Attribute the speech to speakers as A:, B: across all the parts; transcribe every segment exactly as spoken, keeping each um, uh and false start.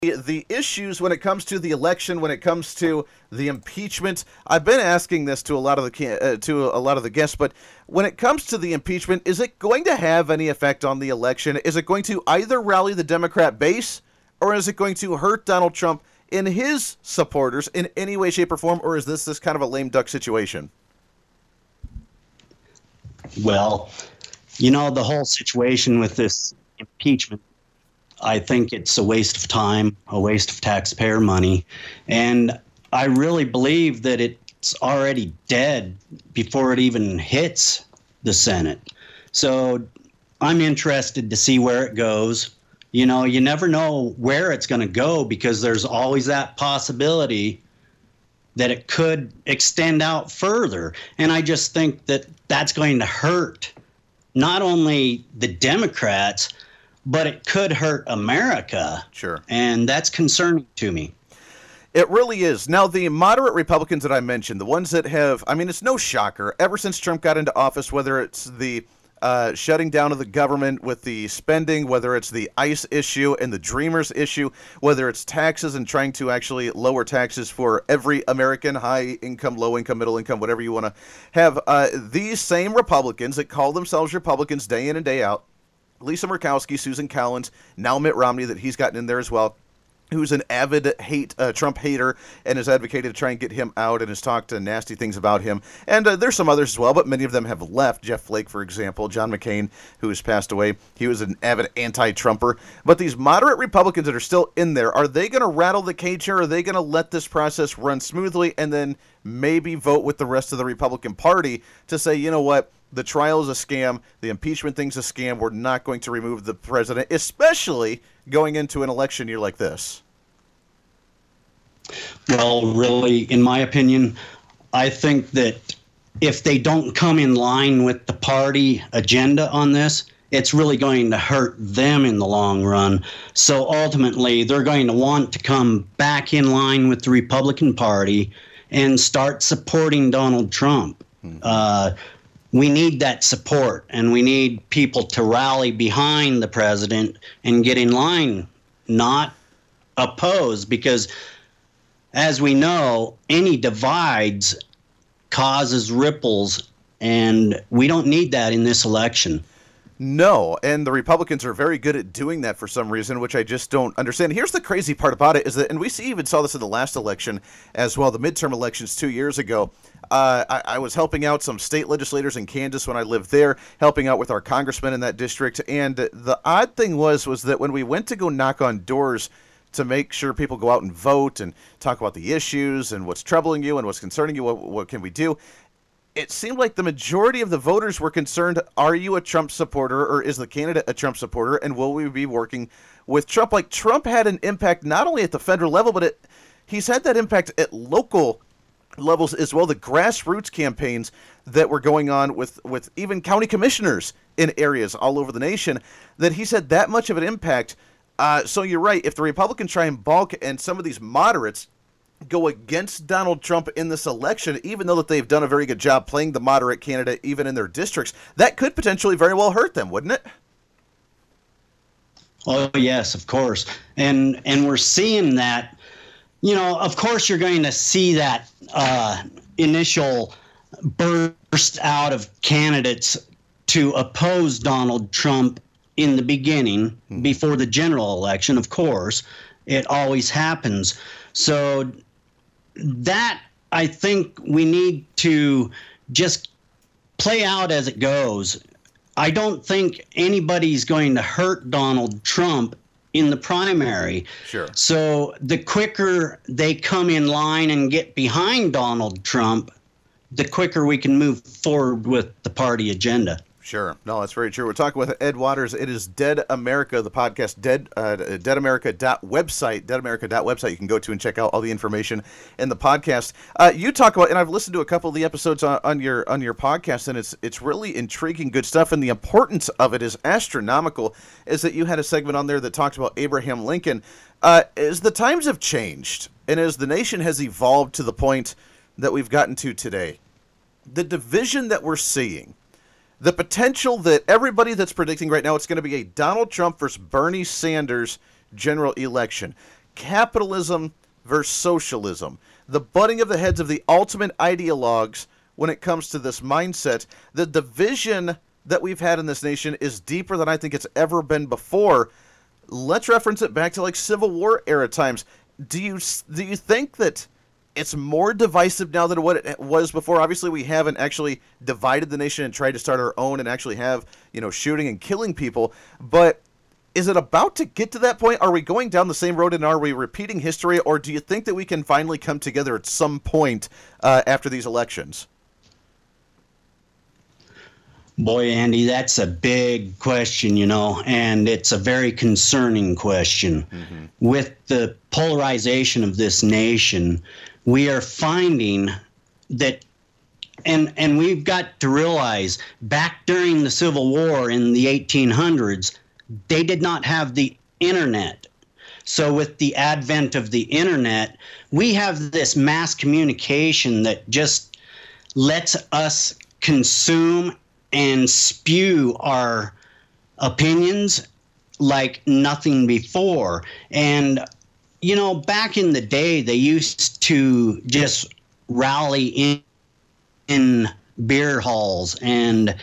A: The issues when it comes to the election, when it comes to the impeachment, I've been asking this to a lot of the uh, to a lot of the guests, but when it comes to the impeachment, is it going to have any effect on the election? Is it going to either rally the Democrat base, or is it going to hurt Donald Trump in his supporters in any way, shape, or form, or is this this kind of a lame duck situation?
B: Well, you know, the whole situation with this impeachment, I think it's a waste of time, a waste of taxpayer money. And I really believe that it's already dead before it even hits the Senate. So I'm interested to see where it goes. You know, you never know where it's going to go because there's always that possibility that it could extend out further. And I just think that that's going to hurt not only the Democrats, but it could hurt America.
A: Sure.
B: And that's concerning to me.
A: It really is. Now, the moderate Republicans that I mentioned, the ones that have, I mean, it's no shocker, ever since Trump got into office, whether it's the uh, shutting down of the government with the spending, whether it's the ICE issue and the Dreamers issue, whether it's taxes and trying to actually lower taxes for every American, high income, low income, middle income, whatever you want to have, uh, these same Republicans that call themselves Republicans day in and day out, Lisa Murkowski, Susan Collins, now Mitt Romney, that he's gotten in there as well, who's an avid hate uh, Trump hater and has advocated to try and get him out and has talked uh, nasty things about him. And uh, there's some others as well, but many of them have left. Jeff Flake, for example, John McCain, who has passed away, he was an avid anti-Trumper. But these moderate Republicans that are still in there, are they going to rattle the cage here? Or are they going to let this process run smoothly and then maybe vote with the rest of the Republican Party to say, you know what, the trial is a scam, the impeachment thing's a scam, we're not going to remove the president, especially going into an election year like this?
B: Well, really, in my opinion, I think that if they don't come in line with the party agenda on this, it's really going to hurt them in the long run. So ultimately, they're going to want to come back in line with the Republican Party and start supporting Donald Trump. Mm-hmm. Uh, we need that support, and we need people to rally behind the president and get in line, not oppose, because as we know, any divides causes ripples, and we don't need that in this election.
A: No, and the Republicans are very good at doing that for some reason, which I just don't understand. Here's the crazy part about it is that, and we see, even saw this in the last election as well, the midterm elections two years ago. Uh, I, I was helping out some state legislators in Kansas when I lived there, helping out with our congressman in that district. And the odd thing was, was that when we went to go knock on doors to make sure people go out and vote and talk about the issues and what's troubling you and what's concerning you, what, what can we do? It seemed like the majority of the voters were concerned, are you a Trump supporter or is the candidate a Trump supporter, and will we be working with Trump? Like, Trump had an impact not only at the federal level, but it, he's had that impact at local levels as well, the grassroots campaigns that were going on with, with even county commissioners in areas all over the nation, that he's had that much of an impact. Uh, so you're right, if the Republicans try and balk and some of these moderates go against Donald Trump in this election, even though that they've done a very good job playing the moderate candidate even in their districts, that could potentially very well hurt them, wouldn't it?
B: Oh, yes, of course. And and we're seeing that, you know, of course you're going to see that uh, initial burst out of candidates to oppose Donald Trump in the beginning, hmm. before the general election, of course. It always happens. So that, I think we need to just play out as it goes. I don't think anybody's going to hurt Donald Trump in the primary.
A: Sure.
B: So the quicker they come in line and get behind Donald Trump, the quicker we can move forward with the party agenda.
A: Sure. No, that's very true. We're talking with Ed Waters. It is Dead America, the podcast, Dead uh, Dead America dot website, Dead America dot website. You can go to and check out all the information in the podcast. Uh, you talk about, and I've listened to a couple of the episodes on, on your on your podcast, and it's it's really intriguing, good stuff. And the importance of it is astronomical. Is that you had a segment on there that talked about Abraham Lincoln. Uh, as the times have changed, and as the nation has evolved to the point that we've gotten to today, the division that we're seeing, the potential that everybody that's predicting right now it's going to be a Donald Trump versus Bernie Sanders general election. capitalism versus socialism, the butting of the heads of the ultimate ideologues when it comes to this mindset. The division that we've had in this nation is deeper than I think it's ever been before. Let's reference it back to like Civil War era times. Do you do you think that it's more divisive now than what it was before? Obviously, we haven't actually divided the nation and tried to start our own and actually have, you know, shooting and killing people. But is it about to get to that point? Are we going down the same road, and are we repeating history? Or do you think that we can finally come together at some point uh, after these elections?
B: Boy, Andy, that's a big question, you know, and it's a very concerning question. Mm-hmm. With the polarization of this nation, we are finding that, and and we've got to realize, back during the Civil War in the eighteen hundreds, they did not have the internet. So with the advent of the internet, we have this mass communication that just lets us consume and spew our opinions like nothing before. And, you know, back in the day, they used to just rally in, in beer halls and,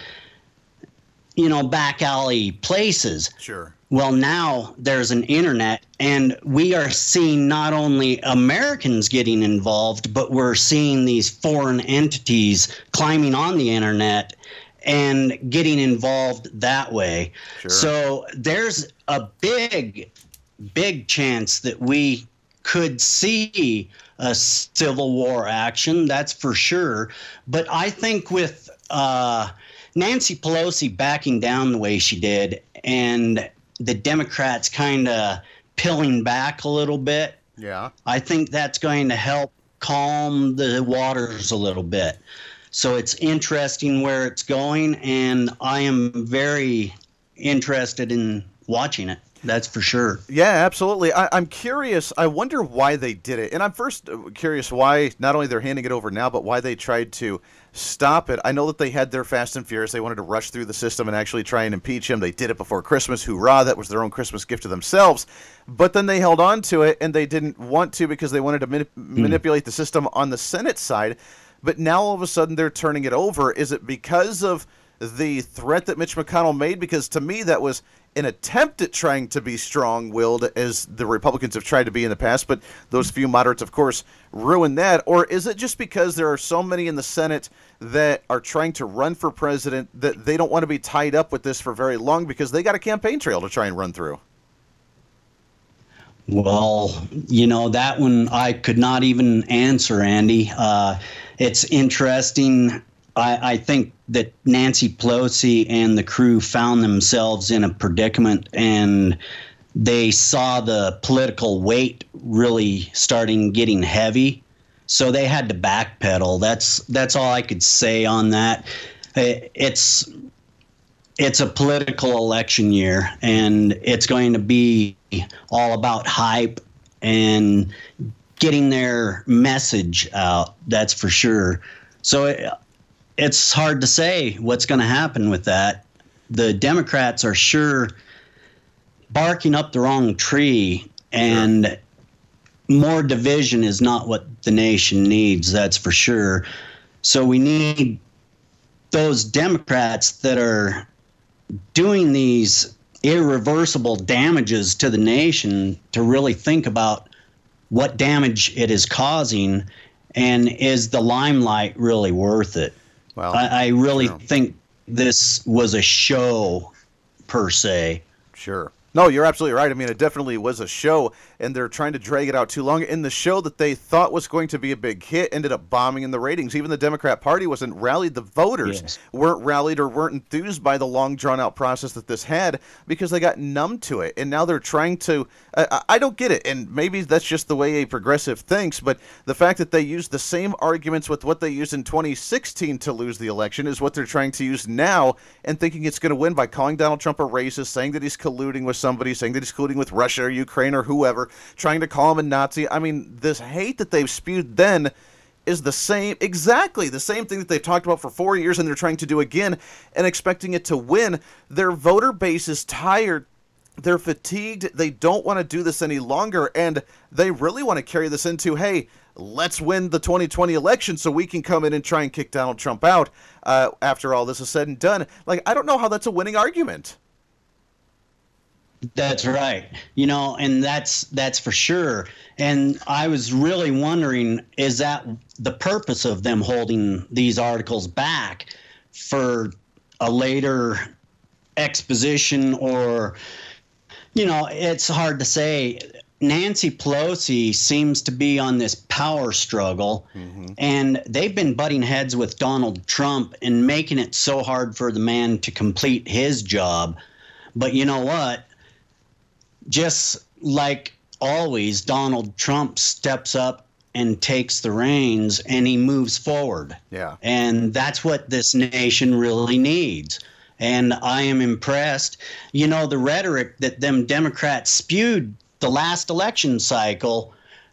B: you know, back alley places.
A: Sure.
B: Well, now there's an internet, and we are seeing not only Americans getting involved, but we're seeing these foreign entities climbing on the internet and getting involved that way.
A: Sure.
B: So there's a big, big chance that we could see a Civil War action, that's for sure. But I think with uh, Nancy Pelosi backing down the way she did, and the Democrats kind of peeling back a little bit,
A: yeah,
B: I think that's going to help calm the waters a little bit. So it's interesting where it's going, and I am very interested in watching it. That's for sure.
A: Yeah, absolutely. I, I'm curious. I wonder why they did it. And I'm first curious why not only they're handing it over now, but why they tried to stop it. I know that they had their Fast and Furious. They wanted to rush through the system and actually try and impeach him. They did it before Christmas. Hoorah. That was their own Christmas gift to themselves. But then they held on to it, and they didn't want to because they wanted to manip- mm. manipulate the system on the Senate side. But now all of a sudden they're turning it over. Is it because of the threat that Mitch McConnell made? Because to me that was an attempt at trying to be strong-willed, as the Republicans have tried to be in the past, but those few moderates, of course, ruined that. Or is it just because there are so many in the Senate that are trying to run for president that they don't want to be tied up with this for very long because they got a campaign trail to try and run through?
B: Well, you know, that one I could not even answer, Andy. Uh, it's interesting. I, I think that Nancy Pelosi and the crew found themselves in a predicament, and they saw the political weight really starting getting heavy. So they had to backpedal. That's that's all I could say on that. It's it's a political election year, and it's going to be all about hype and getting their message out. That's for sure. So it, it's hard to say what's going to happen with that. The Democrats are sure barking up the wrong tree, and sure. More division is not what the nation needs, that's for sure. So we need those Democrats that are doing these irreversible damages to the nation to really think about what damage it is causing, and is the limelight really worth it? Well, I, I really sure. think this was a show, per se.
A: Sure. No, you're absolutely right. I mean, it definitely was a show, and they're trying to drag it out too long. And the show that they thought was going to be a big hit ended up bombing in the ratings. Even the Democrat Party wasn't rallied. The voters yes. weren't rallied or weren't enthused by the long, drawn-out process that this had because they got numb to it. And now they're trying to uh, – I don't get it, and maybe that's just the way a progressive thinks, but the fact that they used the same arguments with what they used in twenty sixteen to lose the election is what they're trying to use now, and thinking it's going to win by calling Donald Trump a racist, saying that he's colluding with somebody, saying that he's colluding with Russia or Ukraine or whoever, trying to call him a Nazi. I mean, this hate that they've spewed then is the same, exactly the same thing that they've talked about for four years and they're trying to do again and expecting it to win. Their voter base is tired they're fatigued. They don't want to do this any longer, and they really want to carry this into, hey, let's win the twenty twenty election so we can come in and try and kick Donald Trump out uh, after all this is said and done. Like, I don't know how that's a winning argument.
B: That's right. You know, and that's that's for sure. And I was really wondering, is that the purpose of them holding these articles back for a later exposition? Or, you know, it's hard to say. Nancy Pelosi seems to be on this power struggle, mm-hmm. and they've been butting heads with Donald Trump and making it so hard for the man to complete his job. But you know what? Just like always, Donald Trump steps up and takes the reins, and he moves forward.
A: Yeah.
B: And that's what this nation really needs. And I am impressed. You know, the rhetoric that them Democrats spewed the last election cycle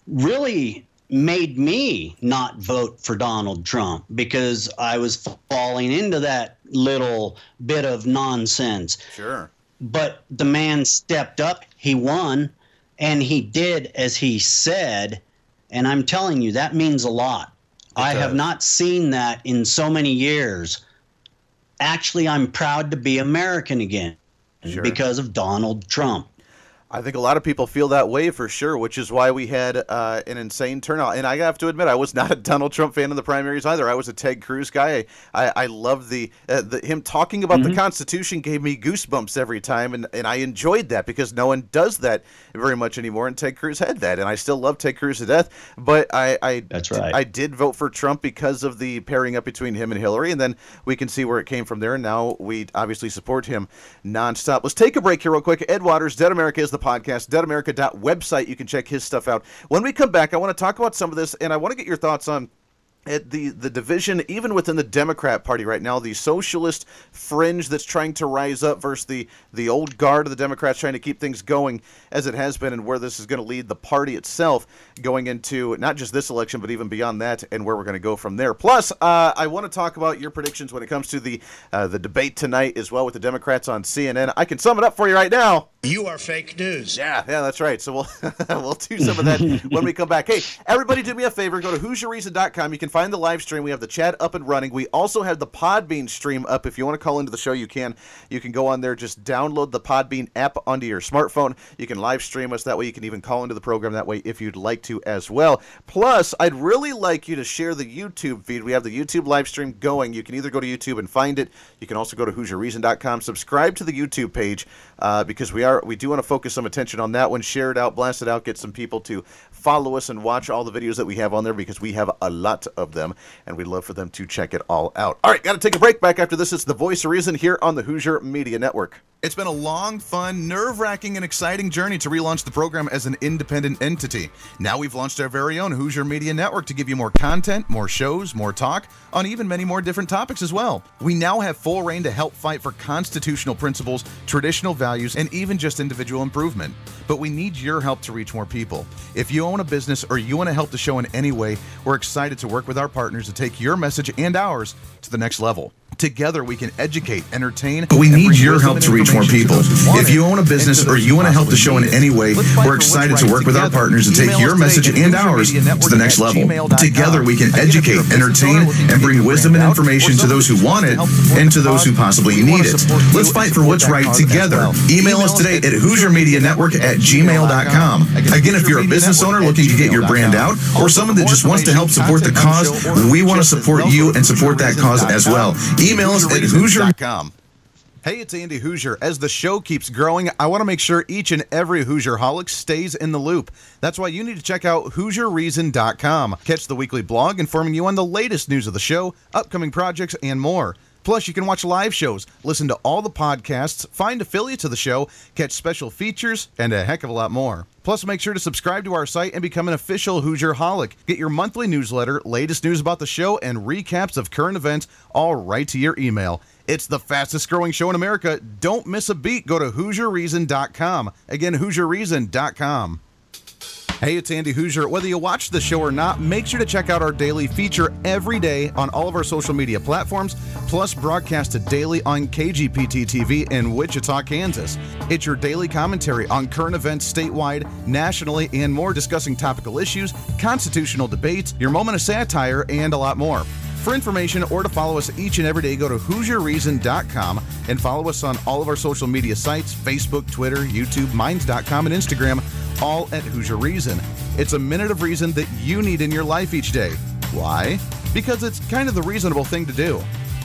B: really made me not vote for Donald Trump, because I was falling into that little bit of nonsense.
A: Sure.
B: But the man stepped up, he won, and he did as he said. And I'm telling you, that means a lot. It I does. have not seen that in so many years. Actually, I'm proud to be American again, sure. because of Donald Trump.
A: I think a lot of people feel that way for sure, which is why we had uh, an insane turnout. And I have to admit, I was not a Donald Trump fan in the primaries either. I was a Ted Cruz guy. I, I, I loved the, uh, the him talking about mm-hmm. the Constitution gave me goosebumps every time, and, and I enjoyed that because no one does that very much anymore, and Ted Cruz had that. And I still love Ted Cruz to death, but I I,
B: That's right.
A: I did vote for Trump because of the pairing up between him and Hillary, and then we can see where it came from there, and now we obviously support him nonstop. Let's take a break here real quick. Ed Waters, Dead America is the podcast. Dead America dot website. You can check his stuff out. When we come back, I want to talk about some of this, and I want to get your thoughts on at the, the division, even within the Democrat Party right now, the socialist fringe that's trying to rise up versus the, the old guard of the Democrats trying to keep things going as it has been, and where this is going to lead the party itself going into not just this election, but even beyond that, and where we're going to go from there. Plus, uh, I want to talk about your predictions when it comes to the uh, the debate tonight as well with the Democrats on C N N. I can sum it up for you right now.
C: You are fake news.
A: Yeah, yeah, that's right. So we'll we'll do some of that when we come back. Hey, everybody, do me a favor. Go to Hoosier Reason dot com. You can find the live stream. We have the chat up and running. We also have the Podbean stream up. If you want to call into the show, you can. You can go on there. Just download the Podbean app onto your smartphone. You can live stream us. That way you can even call into the program that way if you'd like to as well. Plus, I'd really like you to share the YouTube feed. We have the YouTube live stream going. You can either go to YouTube and find it. You can also go to Hoosier Reason dot com. Subscribe to the YouTube page uh, because we are we do want to focus some attention on that one. Share it out, blast it out, get some people to follow us and watch all the videos that we have on there because we have a lot of them, and we'd love for them to check it all out. All right, got to take a break. Back after this. It's the Voice of Reason here on the Hoosier Media Network. It's been a long, fun, nerve-wracking, and exciting journey to relaunch the program as an independent entity. Now we've launched our very own Hoosier Media Network to give you more content, more shows, more talk, on even many more different topics as well. We now have full reign to help fight for constitutional principles, traditional values, and even just individual improvement. But we need your help to reach more people. If you own a business or you want to help the show in any way, we're excited to work with our partners to take your message and ours to the next level. Together, we can educate, entertain,
D: but we need your help to reach more people. If you own a business or you want to help the show in any way, we're excited to work with our partners to take your message and ours to the next level. Together, we can educate, entertain, and bring wisdom and information to those who want it and to those who possibly need it. Let's fight for what's right together. Email us today at Hoosier Media Network at gmail dot com. Again, if you're a business owner looking to get your brand out or someone that just wants to help support the cause, we want to support you and support that cause as well. Email us at Hoosier dot com.
A: Hey, it's Andy Hoosier. As the show keeps growing, I want to make sure each and every Hoosier-holic stays in the loop. That's why you need to check out Hoosier Reason dot com. Catch the weekly blog informing you on the latest news of the show, upcoming projects, and more. Plus, you can watch live shows, listen to all the podcasts, find affiliates of the show, catch special features, and a heck of a lot more. Plus, make sure to subscribe to our site and become an official Hoosier-holic. Get your monthly newsletter, latest news about the show, and recaps of current events all right to your email. It's the fastest growing show in America. Don't miss a beat. Go to Hoosier Reason dot com. Again, Hoosier Reason dot com.
C: Hey, it's Andy Hoosier. Whether you watch the show or not, make sure to check out our daily feature every day on all of our social media platforms, plus broadcasted daily on K G P T T V in Wichita, Kansas. It's your daily commentary on current events statewide, nationally, and more, discussing topical issues, constitutional debates, your moment of satire, and a lot more. For information or to follow us each and every day, go to Hoosier Reason dot com and follow us on all of our social media sites, Facebook, Twitter, YouTube, Minds dot com, and Instagram, all at Hoosier Reason. It's a minute of reason that you need in your life each day. Why? Because it's kind of the reasonable thing to do.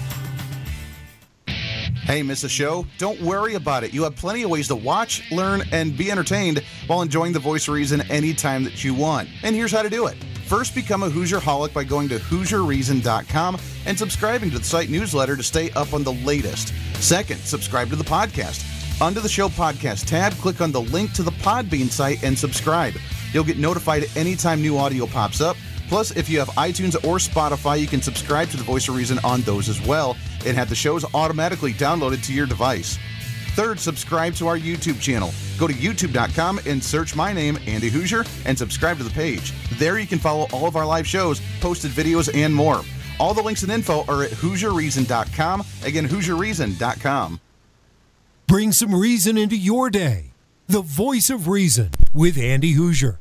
C: Hey, miss a show? Don't worry about it. You have plenty of ways to watch, learn, and be entertained while enjoying the Voice of Reason anytime that you want. And here's how to do it. First, become a Hoosier-holic by going to Hoosier Reason dot com and subscribing to the site newsletter to stay up on the latest. Second, subscribe to the podcast. Under the show podcast tab, click on the link to the Podbean site and subscribe. You'll get notified anytime new audio pops up. Plus, if you have iTunes or Spotify, you can subscribe to the Voice of Reason on those as well and have the shows automatically downloaded to your device. Third, subscribe to our YouTube channel. Go to YouTube dot com and search my name, Andy Hoosier, and subscribe to the page. There you can follow all of our live shows, posted videos, and more. All the links and info are at Hoosier Reason dot com. Again, Hoosier Reason dot com.
E: Bring some reason into your day. The Voice of Reason with Andy Hoosier.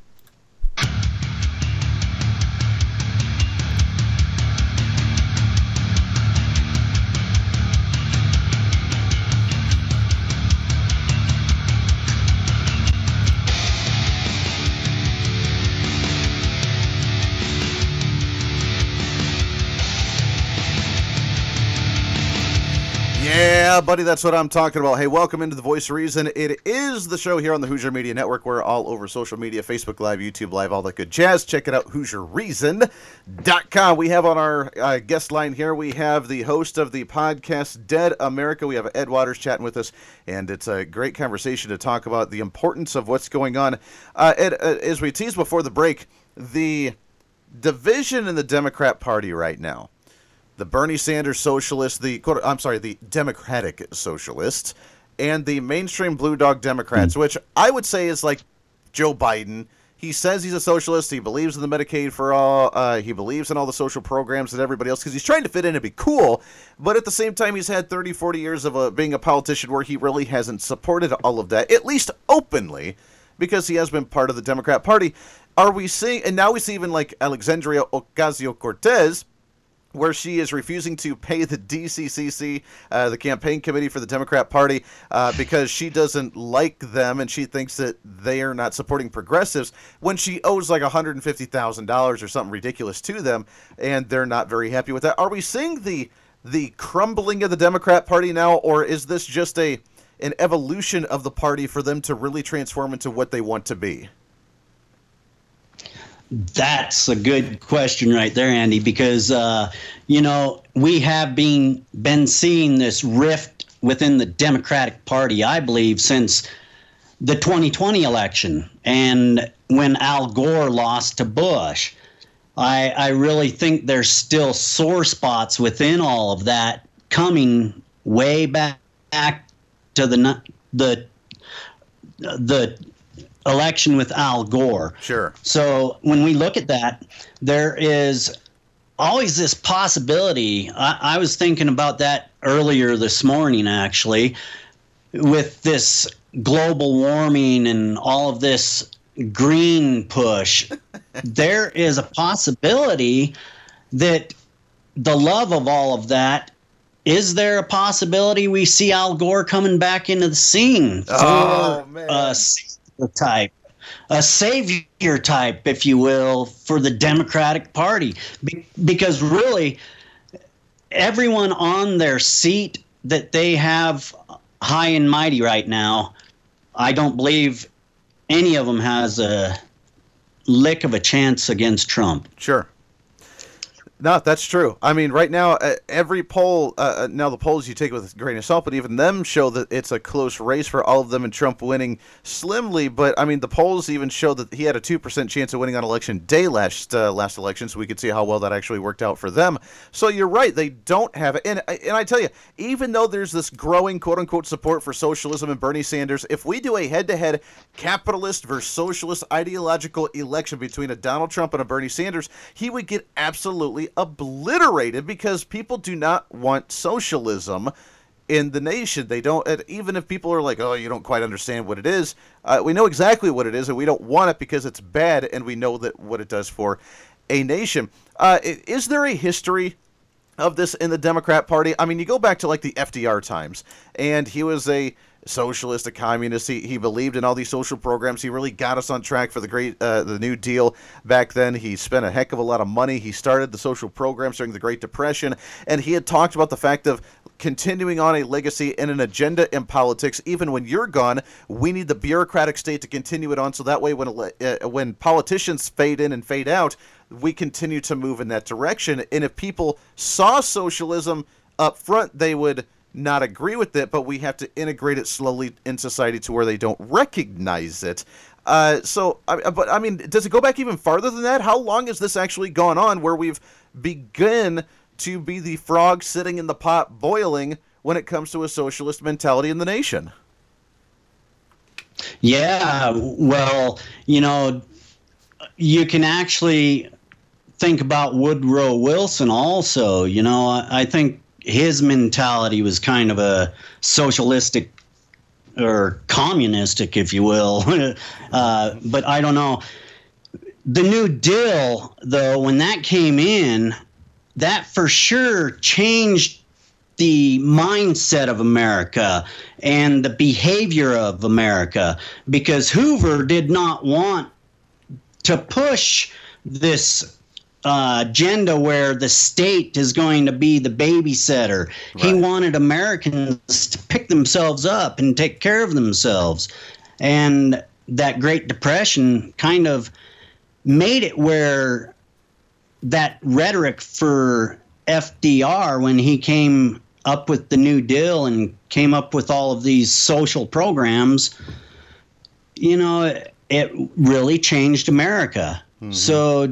A: Yeah, buddy, that's what I'm talking about. Hey, welcome into the Voice of Reason. It is the show here on the Hoosier Media Network. We're all over social media, Facebook Live, YouTube Live, all that good jazz. Check it out, Hoosier Reason dot com. We have on our uh, guest line here, we have the host of the podcast, Dead America. We have Ed Waters chatting with us, and it's a great conversation to talk about the importance of what's going on. Uh, Ed, uh, as we teased before the break, the division in the Democrat Party right now, the Bernie Sanders socialists, the I'm sorry, the Democratic socialists, and the mainstream blue dog Democrats, which I would say is like Joe Biden. He says he's a socialist. He believes in the Medicaid for all. Uh, he believes in all the social programs that everybody else, because he's trying to fit in and be cool. But at the same time, he's had thirty, forty years of uh, being a politician where he really hasn't supported all of that, at least openly, because he has been part of the Democrat Party. Are we seeing, and now we see even like Alexandria Ocasio-Cortez, where she is refusing to pay the D C C C, uh, the campaign committee for the Democrat Party, uh, because she doesn't like them and she thinks that they are not supporting progressives, when she owes like one hundred fifty thousand dollars or something ridiculous to them, and they're not very happy with that. Are we seeing the the crumbling of the Democrat Party now, or is this just a an evolution of the party for them to really transform into what they want to be?
B: That's a good question right there, Andy, because, uh, you know, we have been been seeing this rift within the Democratic Party, I believe, since the twenty twenty election and when Al Gore lost to Bush. I, I really think there's still sore spots within all of that coming way back to the the the election with Al Gore.
A: Sure.
B: So when we look at that, there is always this possibility. I, I was thinking about that earlier this morning, actually, with this global warming and all of this green push. There is a possibility that the love of all of that, is there a possibility we see Al Gore coming back into the scene for
A: oh, man.
B: a type, a savior type, if you will, for the Democratic Party? Be- because really, everyone on their seat that they have high and mighty right now, I don't believe any of them has a lick of a chance against Trump.
A: Sure. No, that's true. I mean, right now, uh, every poll, uh, now the polls you take with a grain of salt, but even them show that it's a close race for all of them and Trump winning slimly. But, I mean, the polls even show that he had a two percent chance of winning on election day last uh, last election, so we could see how well that actually worked out for them. So you're right, they don't have it. And, and I tell you, even though there's this growing quote-unquote support for socialism and Bernie Sanders, if we do a head-to-head capitalist versus socialist ideological election between a Donald Trump and a Bernie Sanders, he would get absolutely obliterated because people do not want socialism in the nation. They don't, even if people are like, oh, you don't quite understand what it is, uh, we know exactly what it is, and we don't want it because it's bad, and we know that what it does for a nation. Uh, is there a history of this in the Democrat Party? I mean, you go back to like the F D R times, and he was a socialist, a communist. He, he believed in all these social programs. He really got us on track for the great, uh, the New Deal back then. He spent a heck of a lot of money. He started the social programs during the Great Depression, and he had talked about the fact of continuing on a legacy and an agenda in politics. Even when you're gone, we need the bureaucratic state to continue it on, so that way when uh, when politicians fade in and fade out, we continue to move in that direction. And if people saw socialism up front, they would not agree with it, but we have to integrate it slowly in society to where they don't recognize it. Uh, so, I, but I mean, does it go back even farther than that? How long has this actually gone on where we've begun to be the frog sitting in the pot boiling when it comes to a socialist mentality in the nation?
B: Yeah, well, you know, you can actually think about Woodrow Wilson also. You know, I, I think his mentality was kind of a socialistic or communistic, if you will. uh, but I don't know. The New Deal, though, when that came in, that for sure changed the mindset of America and the behavior of America, because Hoover did not want to push this Uh, agenda where the state is going to be the babysitter. Right. He wanted Americans to pick themselves up and take care of themselves. And that Great Depression kind of made it where that rhetoric for F D R, when he came up with the New Deal and came up with all of these social programs, you know, it, it really changed America. Mm-hmm. So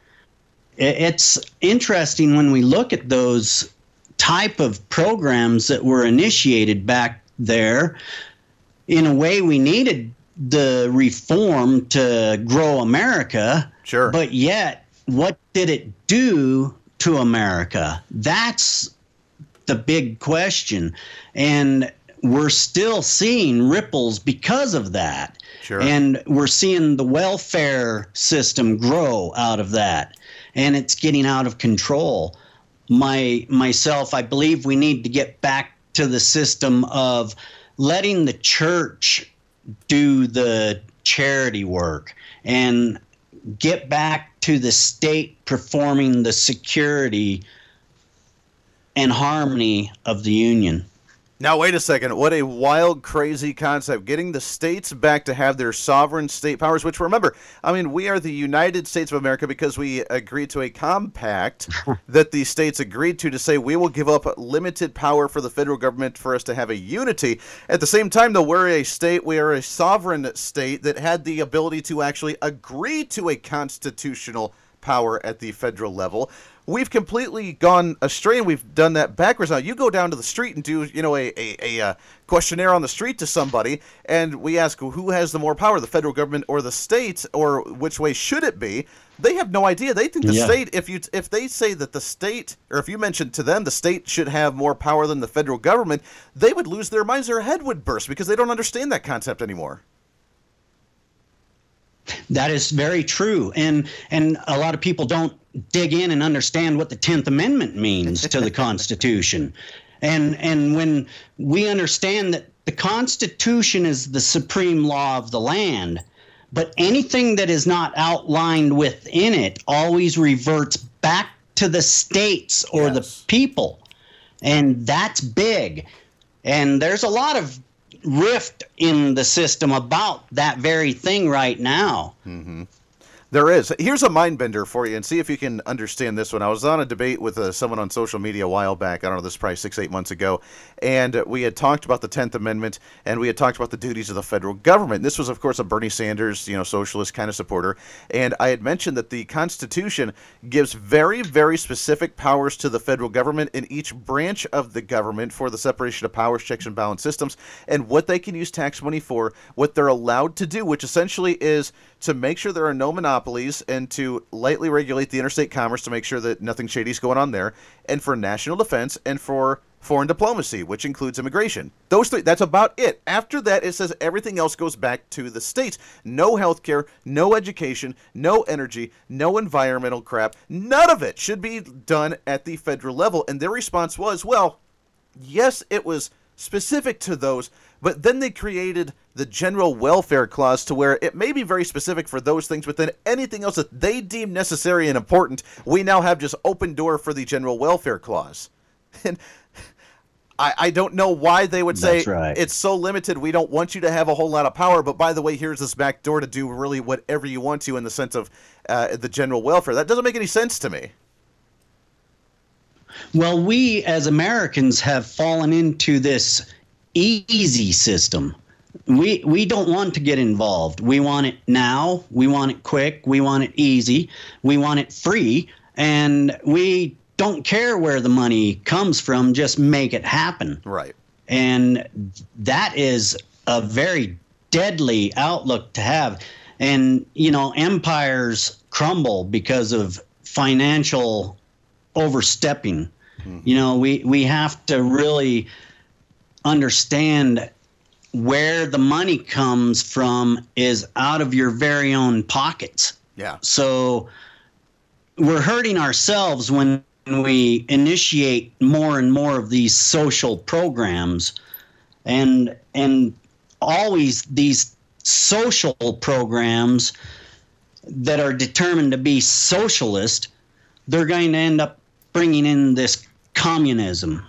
B: it's interesting when we look at those type of programs that were initiated back there. In a way, we needed the reform to grow America.
A: Sure.
B: But yet, what did it do to America? That's the big question. And we're still seeing ripples because of that.
A: Sure.
B: And we're seeing the welfare system grow out of that. And it's getting out of control. My myself, I believe we need to get back to the system of letting the church do the charity work and get back to the state performing the security and harmony of the union.
A: Now, wait a second. What a wild, crazy concept. Getting the states back to have their sovereign state powers, which, remember, I mean, we are the United States of America because we agreed to a compact that the states agreed to to say we will give up limited power for the federal government for us to have a unity. At the same time, though, we're a state, we are a sovereign state that had the ability to actually agree to a constitutional power at the federal level. We've completely gone astray, and we've done that backwards. Now, you go down to the street and do, you know, a, a, a uh, questionnaire on the street to somebody, and we ask who has the more power, the federal government or the state, or which way should it be? They have no idea. They think the yeah. state, if you if they say that the state, or if you mention to them the state should have more power than the federal government, they would lose their minds. Their head would burst because they don't understand that concept anymore.
B: That is very true. And and a lot of people don't dig in and understand what the tenth Amendment means to the Constitution. And and when we understand that the Constitution is the supreme law of the land, but anything that is not outlined within it always reverts back to the states or yes. the people. And that's big. And there's a lot of rift in the system about that very thing right now.
A: Mm-hmm. There is. Here's a mind bender for you, and see if you can understand this one. I was on a debate with uh, someone on social media a while back. I don't know, this is probably six, eight months ago, and we had talked about the tenth Amendment, and we had talked about the duties of the federal government. This was, of course, a Bernie Sanders, you know, socialist kind of supporter, and I had mentioned that the Constitution gives very, very specific powers to the federal government in each branch of the government for the separation of powers, checks and balance systems, and what they can use tax money for, what they're allowed to do, which essentially is to make sure there are no monopolies and to lightly regulate the interstate commerce to make sure that nothing shady is going on there, and for national defense and for foreign diplomacy, which includes immigration. Those three, that's about it. After that, it says everything else goes back to the states. No healthcare, no education, no energy, no environmental crap. None of it should be done at the federal level. And their response was, well, yes, it was specific to those, but then they created the general welfare clause to where it may be very specific for those things, but then anything else that they deem necessary and important, we now have just open door for the general welfare clause. And I, I don't know why they would say
B: right.
A: It's so limited, we don't want you to have a whole lot of power, but by the way, here's this back door to do really whatever you want to in the sense of uh, the general welfare. That doesn't make any sense to me.
B: Well, we as Americans have fallen into this easy system. We we don't want to get involved. We want it now. We want it quick. We want it easy. We want it free. And we don't care where the money comes from. Just make it happen.
A: Right.
B: And that is a very deadly outlook to have. And, you know, empires crumble because of financial overstepping. Mm-hmm. You know, we, we have to really understand where the money comes from is out of your very own pockets.
A: Yeah.
B: So we're hurting ourselves when we initiate more and more of these social programs, and and always these social programs that are determined to be socialist, they're going to end up bringing in this communism.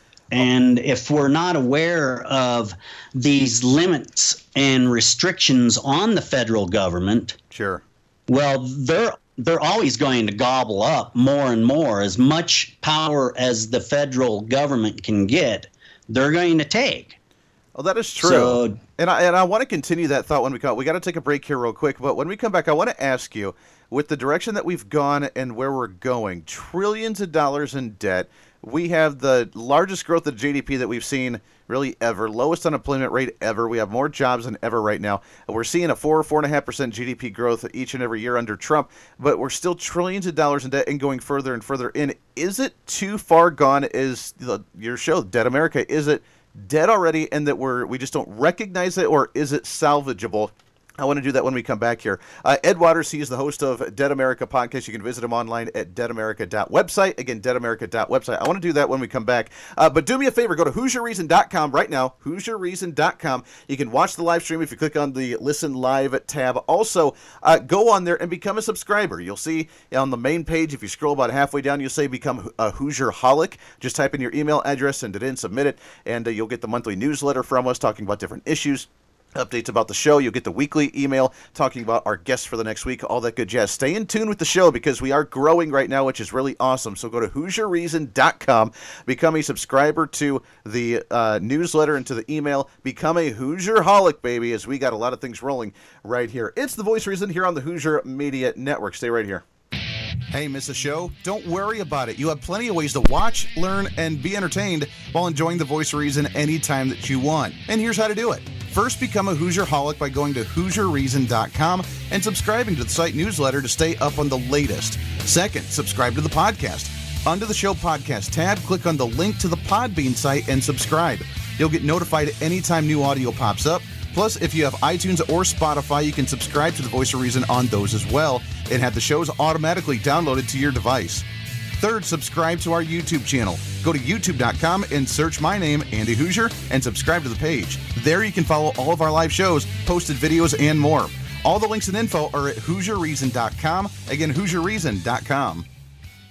B: And if we're not aware of these limits and restrictions on the federal government,
A: sure,
B: well, they're they're always going to gobble up more and more. As much power as the federal government can get, they're going to take.
A: Well, that is true.
B: So,
A: and I and I want to continue that thought when we come. We got to take a break here real quick, but when we come back, I want to ask you, with the direction that we've gone and where we're going, trillions of dollars in debt. We have the largest growth of G D P that we've seen really ever, lowest unemployment rate ever. We have more jobs than ever right now. We're seeing a four, four and a half percent G D P growth each and every year under Trump, but we're still trillions of dollars in debt and going further and further in. Is it too far gone? Is the, your show, Dead America, is it dead already and that we're we just don't recognize it, or is it salvageable? I want to do that when we come back here. Uh, Ed Waters, he is the host of Dead America podcast. You can visit him online at dead america dot website. Again, dead america dot website. I want to do that when we come back. Uh, but do me a favor, go to hoosier reason dot com right now, hoosier reason dot com. You can watch the live stream if you click on the Listen Live tab. Also, uh, go on there and become a subscriber. You'll see on the main page, if you scroll about halfway down, you'll say Become a Hoosier-holic. Just type in your email address, send it in, submit it, and uh, you'll get the monthly newsletter from us talking about different issues. Updates about the show. You'll get the weekly email talking about our guests for the next week, all that good jazz. Stay in tune with the show because we are growing right now, which is really awesome. So go to hoosier reason dot com, become a subscriber to the uh, newsletter and to the email. Become a Hoosier-holic, baby, as we got a lot of things rolling right here. It's The Voice Reason here on the Hoosier Media Network. Stay right here.
C: Hey, miss a show? Don't worry about it. You have plenty of ways to watch, learn, and be entertained while enjoying The Voice of Reason anytime that you want. And here's how to do it. First, become a Hoosier-holic by going to hoosier reason dot com and subscribing to the site newsletter to stay up on the latest. Second, subscribe to the podcast. Under the show podcast tab, click on the link to the Podbean site and subscribe. You'll get notified anytime new audio pops up. Plus, if you have iTunes or Spotify, you can subscribe to The Voice of Reason on those as well and have the shows automatically downloaded to your device. Third, subscribe to our YouTube channel. Go to youtube dot com and search my name, Andy Hoosier, and subscribe to the page. There you can follow all of our live shows, posted videos, and more. All the links and info are at hoosier reason dot com. Again, hoosier reason dot com.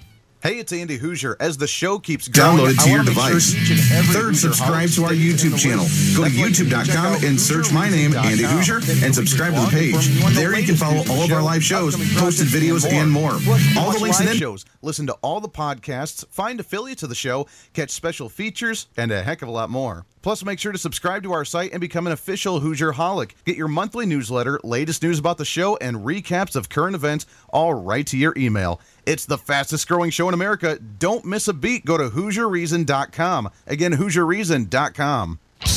C: Hey, it's Andy Hoosier. As the show keeps going,
D: Download it to
C: I
D: your
C: wanna make sure
D: device.
C: each and every
D: Third,
C: Hoosier
D: subscribe
C: Holic
D: to our
C: stays in
D: YouTube
C: the
D: channel.
C: loop.
D: Go to
C: That's why you
D: youtube dot
C: can check
D: com
C: out
D: and search my name,
C: hoosier
D: Andy
C: reason dot com.
D: Hoosier,
C: Then
D: and
C: you'll
D: subscribe to the
C: be
D: page.
C: informed on the
D: There you can
C: latest
D: follow
C: news
D: all of our
C: show,
D: live shows,
C: upcoming
D: posted
C: projects,
D: videos, and more.
C: Plus, you can
D: All the
C: watch
D: links
C: live
D: in the
C: shows, listen to all the podcasts, find affiliates of the show, catch special features, and a heck of a lot more. Plus, make sure to subscribe to our site and become an official Hoosier Holic. Get your monthly newsletter, latest news about the show, and recaps of current events all right to your email. It's the fastest growing show in America. Don't miss a beat. Go to hoosier reason dot com. Again, hoosier reason dot com.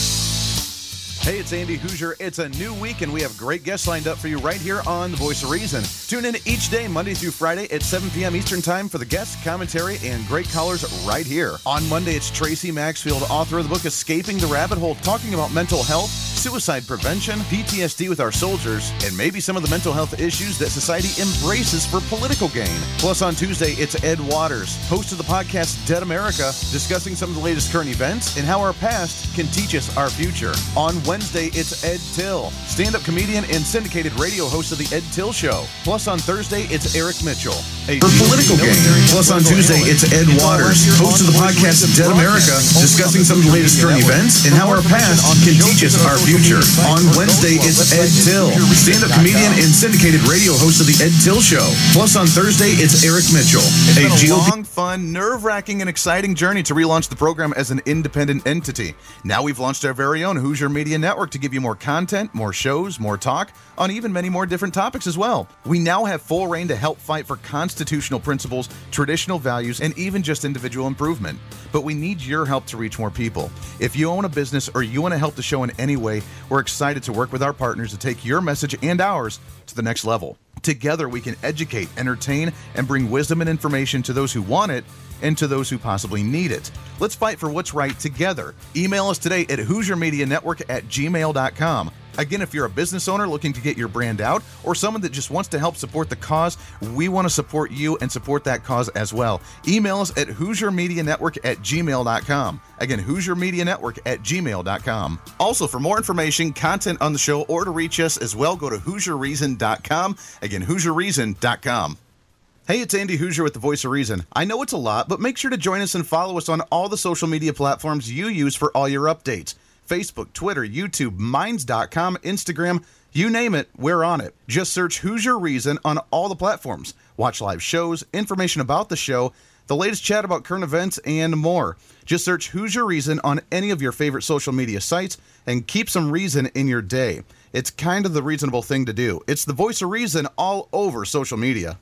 C: Hey, it's Andy Hoosier. It's a new week, and we have great guests lined up for you right here on The Voice of Reason. Tune in each day, Monday through Friday at seven p.m. Eastern Time for the guests, commentary, and great callers right here. On Monday, it's Tracy Maxfield, author of the book Escaping the Rabbit Hole, talking about mental health, suicide prevention, P T S D with our soldiers, and maybe some of the mental health issues that society embraces for political gain. Plus, on Tuesday, it's Ed Waters, host of the podcast Dead America, discussing some of the latest current events and how our past can teach us our future. On Wednesday, it's Ed Till, stand-up comedian and syndicated radio host of The Ed Till Show. Plus, on Thursday, it's Eric Mitchell, a
D: For political gain. Plus, on Tuesday, it's Ed Waters, host of the podcast Dead America, discussing some of the latest current events and how our past can teach us our future. On Wednesday, it's Ed Till, stand-up comedian and syndicated radio host of The Ed Till Show. Plus, on Thursday, it's Eric Mitchell,
C: It's
D: a
C: been a
D: G O P
C: long, fun, nerve-wracking, and exciting journey to relaunch the program as an independent entity. Now we've launched our very own Hoosier Media Network to give you more content, more shows, more talk, on even many more different topics as well. We now have full reign to help fight for constitutional principles, traditional values, and even just individual improvement. But we need your help to reach more people. If you own a business or you want to help the show in any way, we're excited to work with our partners to take your message and ours to the next level. Together, we can educate, entertain, and bring wisdom and information to those who want it and to those who possibly need it. Let's fight for what's right together. Email us today at hoosier media network at gmail dot com. Again, if you're a business owner looking to get your brand out or someone that just wants to help support the cause, we want to support you and support that cause as well. Email us at hoosier media network at gmail dot com. Again, hoosier media network at gmail dot com. Also, for more information, content on the show, or to reach us as well, go to hoosier reason dot com. Again, hoosier reason dot com. Hey, it's Andy Hoosier with The Voice of Reason. I know it's a lot, but make sure to join us and follow us on all the social media platforms you use for all your updates. Facebook, Twitter, YouTube, minds dot com, Instagram, you name it, we're on it. Just search Hoosier Reason on all the platforms. Watch live shows, information about the show, the latest chat about current events, and more. Just search Hoosier Reason on any of your favorite social media sites and keep some reason in your day. It's kind of the reasonable thing to do. It's The Voice of Reason all over social media.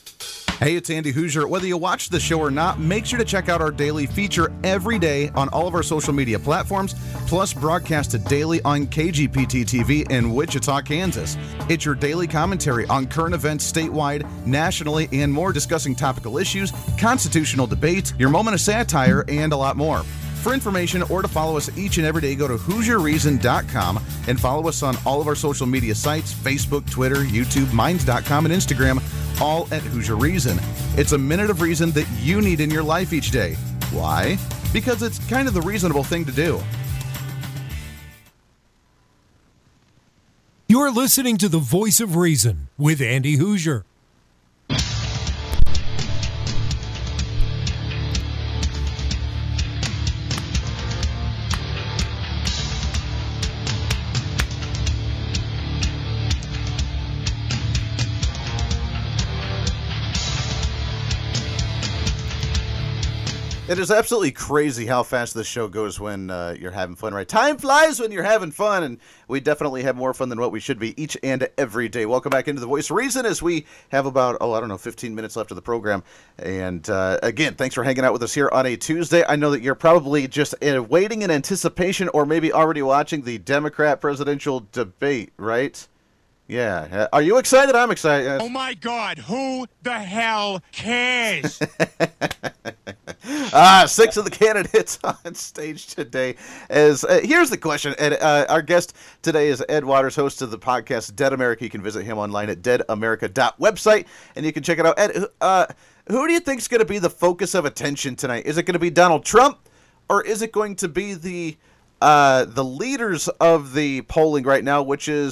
C: Hey, it's Andy Hoosier. Whether you watch the show or not, make sure to check out our daily feature every day on all of our social media platforms, plus broadcasted daily on K G P T T V in Wichita, Kansas. It's your daily commentary on current events statewide, nationally, and more, discussing topical issues, constitutional debates, your moment of satire, and a lot more. For information or to follow us each and every day, go to hoosier reason dot com and follow us on all of our social media sites, Facebook, Twitter, YouTube, minds dot com, and Instagram, all at Hoosier Reason. It's a minute of reason that you need in your life each day. Why? Because it's kind of the reasonable thing to do.
E: You're listening to The Voice of Reason with Andy Hoosier.
A: It is absolutely crazy how fast this show goes when uh, you're having fun, right? Time flies when you're having fun, and we definitely have more fun than what we should be each and every day. Welcome back into The Voice of Reason as we have about, oh, I don't know, fifteen minutes left of the program. And uh, again, thanks for hanging out with us here on a Tuesday. I know that you're probably just uh, waiting in anticipation or maybe already watching the Democrat presidential debate, right? Yeah. Uh, are you excited? I'm excited.
F: Oh my God, who the hell cares?
A: Ah, six of the candidates on stage today. As uh, here's the question. Ed, uh, our guest today is Ed Waters, host of the podcast Dead America. You can visit him online at dead america dot website, and you can check it out. Ed, uh, who do you think is going to be the focus of attention tonight? Is it going to be Donald Trump, or is it going to be the uh, the leaders of the polling right now, which is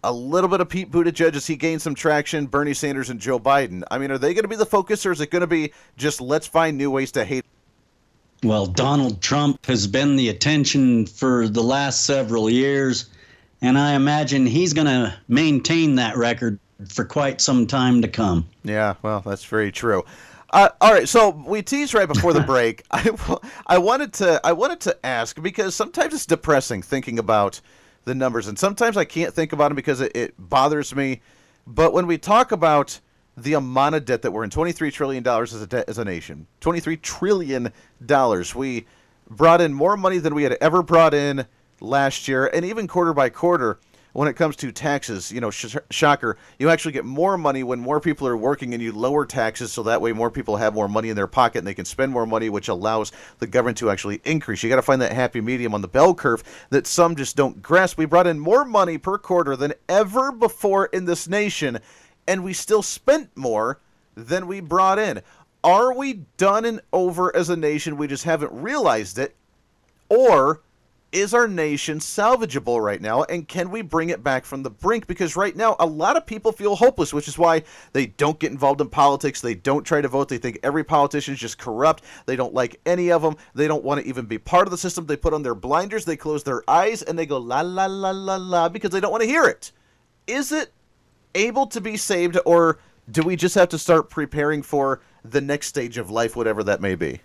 A: a little bit of Pete Buttigieg as he gains some traction, Bernie Sanders and Joe Biden. I mean, are they going to be the focus, or is it going to be just let's find new ways to hate?
B: Well, Donald Trump has been the attention for the last several years, and I imagine he's going to maintain that record for quite some time to come.
A: Yeah, well, that's very true. Uh, all right, so we teased right before the break. I, I wanted to I wanted to ask, because sometimes it's depressing thinking about the numbers, and sometimes I can't think about them because it, it bothers me. But when we talk about the amount of debt that we're in, twenty-three trillion dollars as a debt as a nation, twenty-three trillion dollars. We brought in more money than we had ever brought in last year, and even quarter by quarter. When it comes to taxes, you know, sh- shocker, you actually get more money when more people are working and you lower taxes, so that way more people have more money in their pocket and they can spend more money, which allows the government to actually increase. You got to find that happy medium on the bell curve that some just don't grasp. We brought in more money per quarter than ever before in this nation, and we still spent more than we brought in. Are we done and over as a nation? We just haven't realized it, or is our nation salvageable right now, and can we bring it back from the brink? Because right now, a lot of people feel hopeless, which is why they don't get involved in politics. They don't try to vote. They think every politician is just corrupt. They don't like any of them. They don't want to even be part of the system. They put on their blinders. They close their eyes, and they go la, la, la, la, la, because they don't want to hear it. Is it able to be saved, or do we just have to start preparing for the next stage of life, whatever that may be?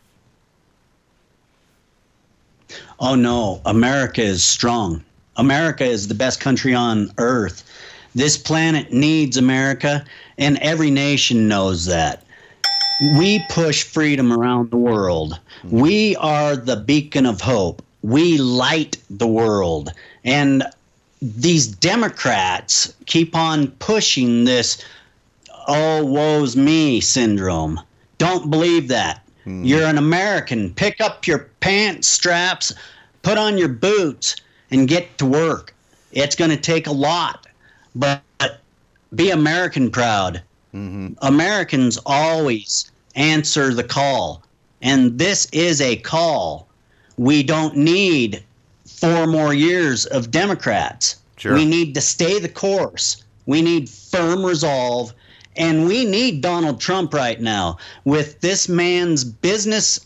B: Oh, no. America is strong. America is the best country on earth. This planet needs America, and every nation knows that. We push freedom around the world. We are the beacon of hope. We light the world. And these Democrats keep on pushing this, oh, woe's me syndrome. Don't believe that. Hmm. You're an American. Pick up your pants straps, put on your boots, and get to work. It's going to take a lot, but be American proud. Mm-hmm. Americans always answer the call, and this is a call. We don't need four more years of Democrats. Sure. We need to stay the course. We need firm resolve. And we need Donald Trump right now with this man's business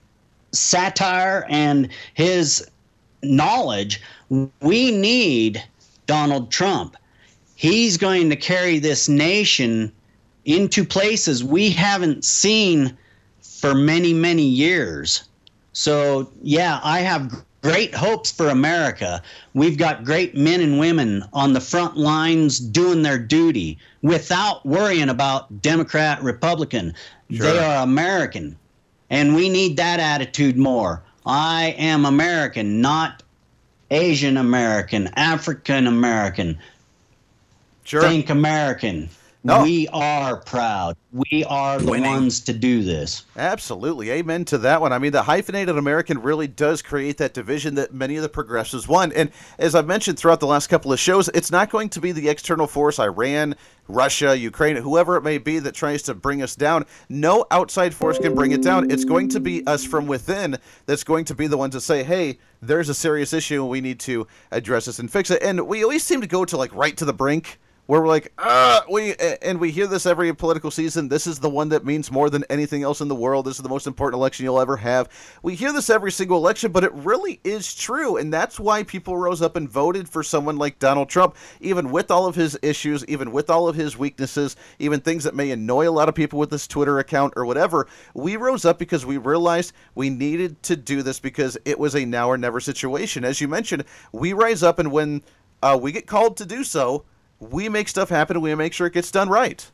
B: satire and his knowledge. We need Donald Trump. He's going to carry this nation into places we haven't seen for many, many years. So, yeah, I have great hopes for America. We've got great men and women on the front lines doing their duty without worrying about Democrat, Republican. Sure. They are American, and we need that attitude more. I am American, not Asian American, African American. Sure. Think American. No. We are proud. We are the Winning. ones to do this.
A: Absolutely. Amen to that one. I mean, the hyphenated American really does create that division that many of the progressives want. And as I've mentioned throughout the last couple of shows, it's not going to be the external force, Iran, Russia, Ukraine, whoever it may be that tries to bring us down. No outside force can bring it down. It's going to be us from within that's going to be the ones that say, hey, there's a serious issue and we need to address this and fix it. And we always seem to go to like right to the brink, where we're like, ah, we, and we hear this every political season. This is the one that means more than anything else in the world. This is the most important election you'll ever have. We hear this every single election, but it really is true. And that's why people rose up and voted for someone like Donald Trump, even with all of his issues, even with all of his weaknesses, even things that may annoy a lot of people with this Twitter account or whatever. We rose up because we realized we needed to do this because it was a now or never situation. As you mentioned, we rise up, and when uh, we get called to do so, we make stuff happen and we make sure it gets done right.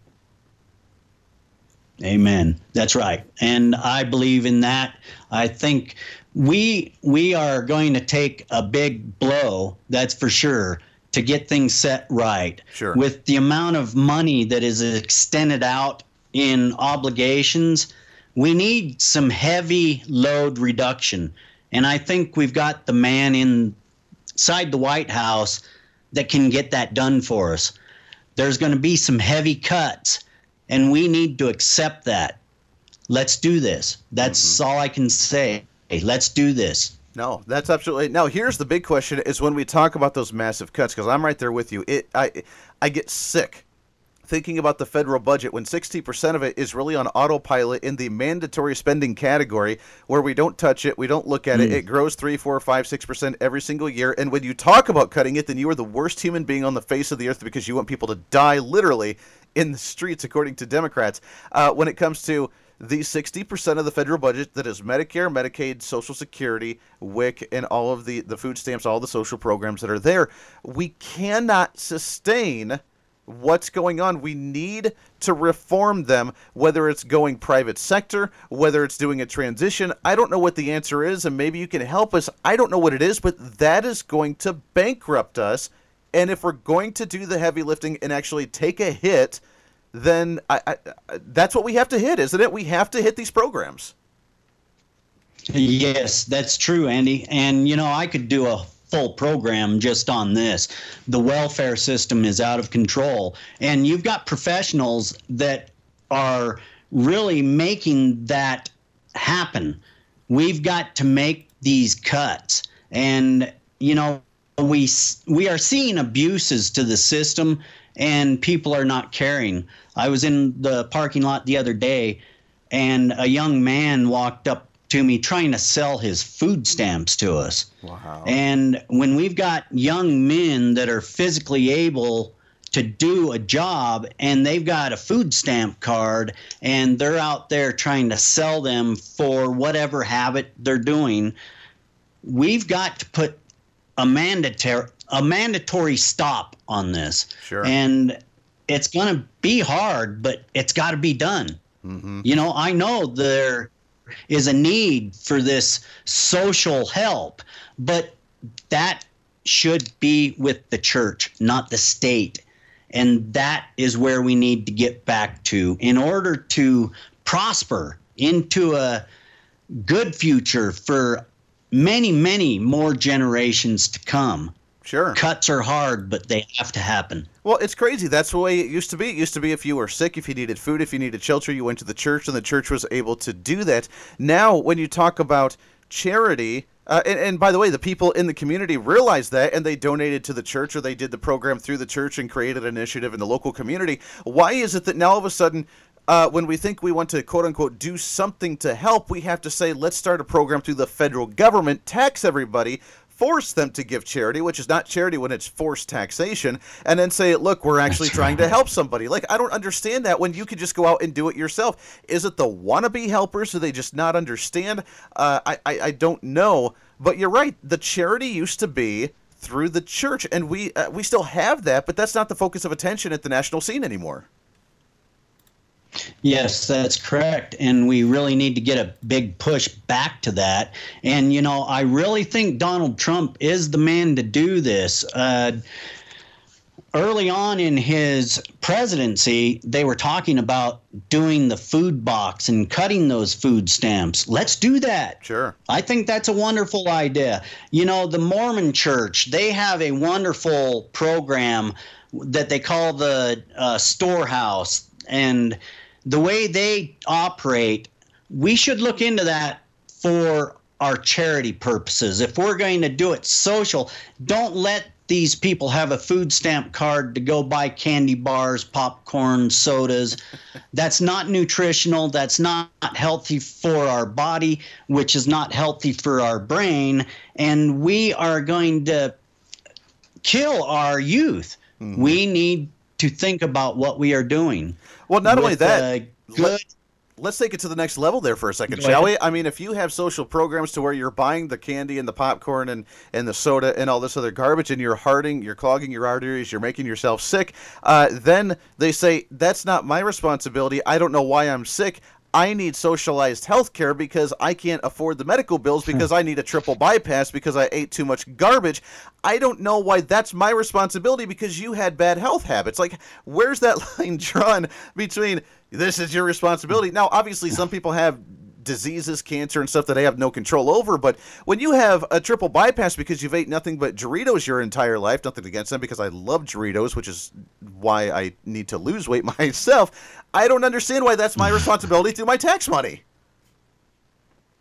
B: Amen. That's right. And I believe in that. I think we we are going to take a big blow, that's for sure, to get things set right.
A: Sure.
B: With the amount of money that is extended out in obligations, we need some heavy load reduction. And I think we've got the man inside the White House that can get that done for us. There's going to be some heavy cuts, and we need to accept that. Let's do this. That's mm-hmm. all I can say. Hey, let's do this.
A: No, that's absolutely. Now, here's the big question: is when we talk about those massive cuts, because I'm right there with you. It, I, I get sick thinking about the federal budget when sixty percent of it is really on autopilot in the mandatory spending category, where we don't touch it, we don't look at mm. it. It grows three, four, five, six percent every single year. And when you talk about cutting it, then you are the worst human being on the face of the earth because you want people to die literally in the streets, according to Democrats. Uh, when it comes to the sixty percent of the federal budget that is Medicare, Medicaid, Social Security, W I C, and all of the, the food stamps, all the social programs that are there, we cannot sustain what's going on. We need to reform them, whether it's going private sector, whether it's doing a transition. I don't know what the answer is, and maybe you can help us. I don't know what it is, but that is going to bankrupt us. And if we're going to do the heavy lifting and actually take a hit, then I, I, that's what we have to hit, isn't it? We have to hit these programs.
B: Yes, that's true, Andy. And, you know, I could do a full program just on this. The welfare system is out of control. And you've got professionals that are really making that happen. We've got to make these cuts. And, you know, we we are seeing abuses to the system, and people are not caring. I was in the parking lot the other day, and a young man walked up to me trying to sell his food stamps to us.
A: Wow.
B: And when we've got young men that are physically able to do a job and they've got a food stamp card and they're out there trying to sell them for whatever habit they're doing, we've got to put a mandatory a mandatory stop on this.
A: Sure.
B: And it's going to be hard, but it's got to be done.
A: Mm-hmm.
B: You know, I know there is a need for this social help, but that should be with the church, not the state. And that is where we need to get back to in order to prosper into a good future for many, many more generations to come.
A: Sure.
B: Cuts are hard, but they have to happen.
A: Well, it's crazy. That's the way it used to be. It used to be if you were sick, if you needed food, if you needed shelter, you went to the church, and the church was able to do that. Now, when you talk about charity, uh, and, and by the way, the people in the community realized that, and they donated to the church, or they did the program through the church and created an initiative in the local community. Why is it that now all of a sudden, uh, when we think we want to, quote-unquote, do something to help, we have to say, let's start a program through the federal government, tax everybody, force them to give charity, which is not charity when it's forced taxation, and then say, look, we're actually That's trying right. to help somebody. Like, I don't understand that when you could just go out and do it yourself. Is it the wannabe helpers? Do they just not understand? Uh, I, I, I don't know. But you're right. The charity used to be through the church, and we uh, we still have that, but that's not the focus of attention at the national scene anymore.
B: Yes, that's correct. And we really need to get a big push back to that. And, you know, I really think Donald Trump is the man to do this. Uh, early on in his presidency, they were talking about doing the food box and cutting those food stamps. Let's do that.
A: Sure.
B: I think that's a wonderful idea. You know, the Mormon Church, they have a wonderful program that they call the uh, storehouse. And the way they operate, we should look into that for our charity purposes. If we're going to do it social, don't let these people have a food stamp card to go buy candy bars, popcorn, sodas. That's not nutritional. That's not healthy for our body, which is not healthy for our brain. And we are going to kill our youth. Mm-hmm. We need to think about what we are doing.
A: Well, not only that,
B: uh, good.
A: Let's take it to the next level there for a second, shall we? I mean, if you have social programs to where you're buying the candy and the popcorn and, and the soda and all this other garbage, and you're hardening, you're clogging your arteries, you're making yourself sick, uh, then they say, that's not my responsibility. I don't know why I'm sick. I need socialized health care because I can't afford the medical bills because I need a triple bypass because I ate too much garbage. I don't know why that's my responsibility because you had bad health habits. Like, where's that line drawn between this is your responsibility? Now, obviously, some people have diseases, cancer, and stuff that they have no control over. But when you have a triple bypass because you've ate nothing but Doritos your entire life, nothing against them because I love Doritos, which is why I need to lose weight myself, I don't understand why that's my responsibility through my tax money.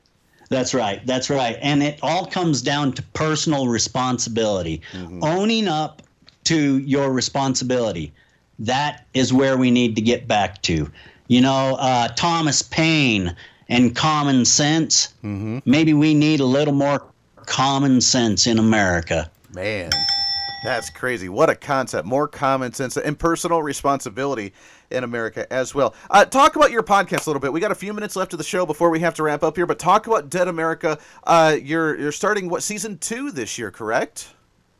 B: That's right. That's right. And it all comes down to personal responsibility. Mm-hmm. Owning up to your responsibility. That is where we need to get back to. You know, uh, Thomas Paine and common sense. Mm-hmm. Maybe we need a little more common sense in America.
A: Man, that's crazy. What a concept. More common sense and personal responsibility in America as well. Uh, talk about your podcast a little bit. We got a few minutes left of the show before we have to wrap up here, but talk about Dead America. Uh, you're you're starting, what, season two this year, correct?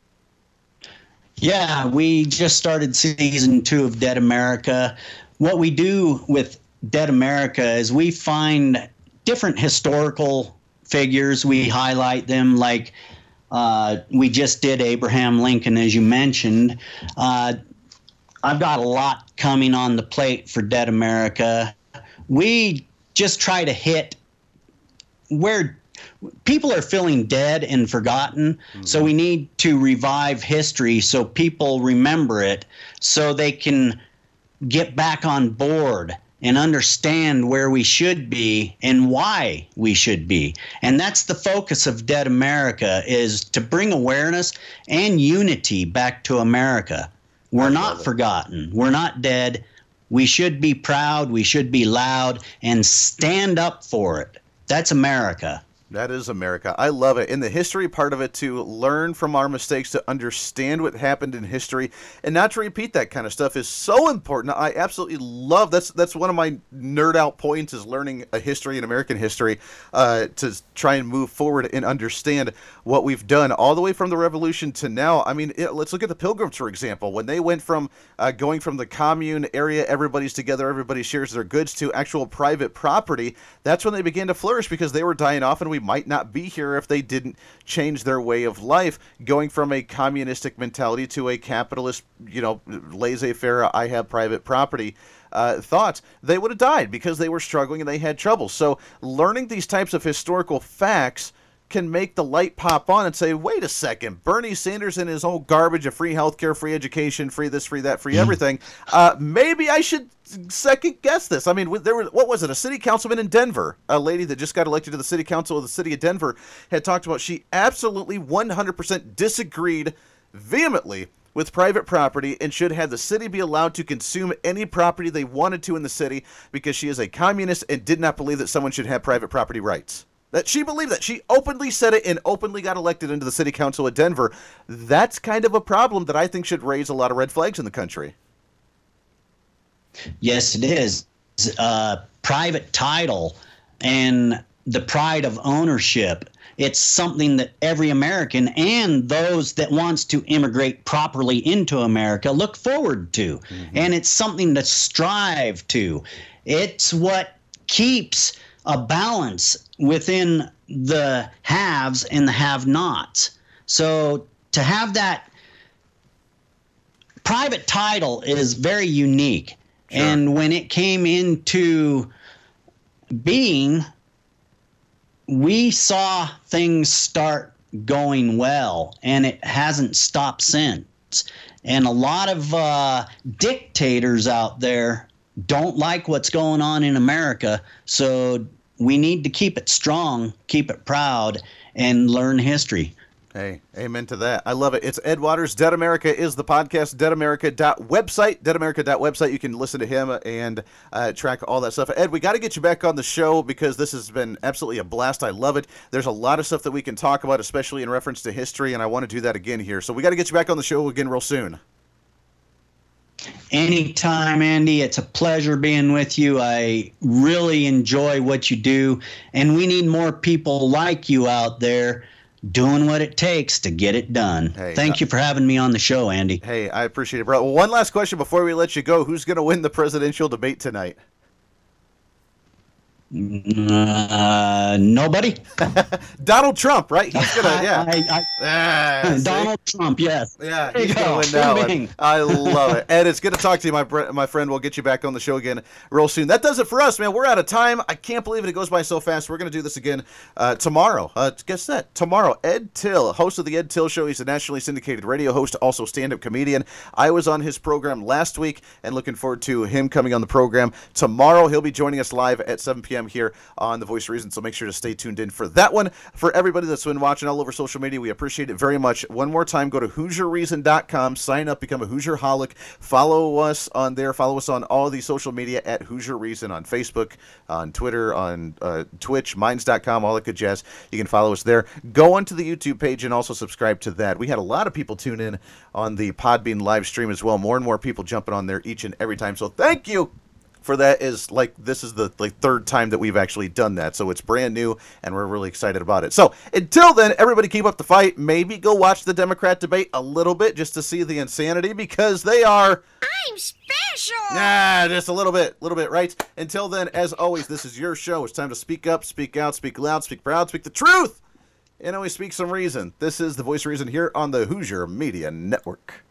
B: Yeah, we just started season two of Dead America. What we do with Dead America is we find different historical figures. We highlight them, like uh, we just did Abraham Lincoln, as you mentioned. Uh, I've got a lot coming on the plate for Dead America. We just try to hit where people are feeling dead and forgotten. Mm-hmm. So we need to revive history so people remember it, so they can get back on board and understand where we should be and why we should be. And that's the focus of Dead America, is to bring awareness and unity back to America. We're not forgotten. We're not dead. We should be proud. We should be loud and stand up for it. That's America.
A: That is America. I love it. In the history part of it, to learn from our mistakes, to understand what happened in history, and not to repeat that kind of stuff is so important. I absolutely love that's that's one of my nerd out points, is learning a history and American history, uh, to try and move forward and understand what we've done all the way from the Revolution to now. I mean, it, let's look at the Pilgrims, for example. When they went from uh, going from the commune area, everybody's together, everybody shares their goods, to actual private property, that's when they began to flourish, because they were dying off, and we might not be here if they didn't change their way of life, going from a communistic mentality to a capitalist, you know, laissez-faire, I have private property uh, thoughts. They would have died because they were struggling and they had trouble. So learning these types of historical facts can make the light pop on and say, wait a second, Bernie Sanders and his old garbage of free healthcare, free education, free this, free that, free everything, uh, maybe I should second guess this. I mean, there was, what was it, a city councilman in Denver, a lady that just got elected to the city council of the city of Denver, had talked about she absolutely one hundred percent disagreed vehemently with private property and should have the city be allowed to consume any property they wanted to in the city, because she is a communist and did not believe that someone should have private property rights. That she believed that. She openly said it and openly got elected into the city council of Denver. That's kind of a problem that I think should raise a lot of red flags in the country.
B: Yes, it is. Uh, private title and the pride of ownership. It's something that every American and those that wants to immigrate properly into America look forward to. Mm-hmm. And it's something to strive to. It's what keeps a balance within the haves and the have-nots. So to have that private title is very unique. Sure. And when it came into being, we saw things start going well, and it hasn't stopped since. And a lot of uh, dictators out there don't like what's going on in America, so we need to keep it strong, keep it proud, and learn history.
A: Hey, amen to that. I love it. It's Ed Waters. Dead America is the podcast. Dead America dot website. Dead America dot website. You can listen to him and uh, track all that stuff. Ed, we got to get you back on the show, because this has been absolutely a blast. I love it. There's a lot of stuff that we can talk about, especially in reference to history, and I want to do that again here. So we got to get you back on the show again real soon.
B: Anytime, Andy. It's a pleasure being with you. I really enjoy what you do, and we need more people like you out there doing what it takes to get it done. Hey, Thank uh, you for having me on the show, Andy.
A: Hey, I appreciate it, bro. Well, one last question before we let you go. Who's going to win the presidential debate tonight?
B: Uh, nobody.
A: Donald Trump, right? He's gonna, yeah.
B: I, I,
A: ah,
B: Donald Trump, yes.
A: Yeah, he's gonna win that one. I love it. Ed, it's good to talk to you, my my friend. We'll get you back on the show again real soon. That does it for us, man. We're out of time. I can't believe it. It goes by so fast. We're gonna do this again uh, tomorrow. Uh, guess that tomorrow. Ed Till, host of the Ed Till Show. He's a nationally syndicated radio host, also stand-up comedian. I was on his program last week, and looking forward to him coming on the program tomorrow. He'll be joining us live at seven p.m. p.m. here on The Voice of Reason, so make sure to stay tuned in for that one. For everybody that's been watching all over social media, we appreciate it very much. One more time, go to Hoosier Reason dot com, sign up, become a Hoosier Holic, follow us on there, follow us on all the social media at Hoosier Reason on Facebook, on Twitter, on uh, Twitch, minds dot com, all that good jazz. You can follow us there. Go onto the YouTube page and also subscribe to that. We had a lot of people tune in on the Podbean live stream as well. More and more people jumping on there each and every time. So thank you for that. Is like this is the like third time that we've actually done that. So it's brand new and we're really excited about it. So until then, everybody keep up the fight. Maybe go watch the Democrat debate a little bit just to see the insanity, because they are
G: I'm special.
A: Yeah, just a little bit, little bit, right? Until then, as always, this is your show. It's time to speak up, speak out, speak loud, speak proud, speak the truth, and always speak some reason. This is The Voice of Reason here on the Hoosier Media Network.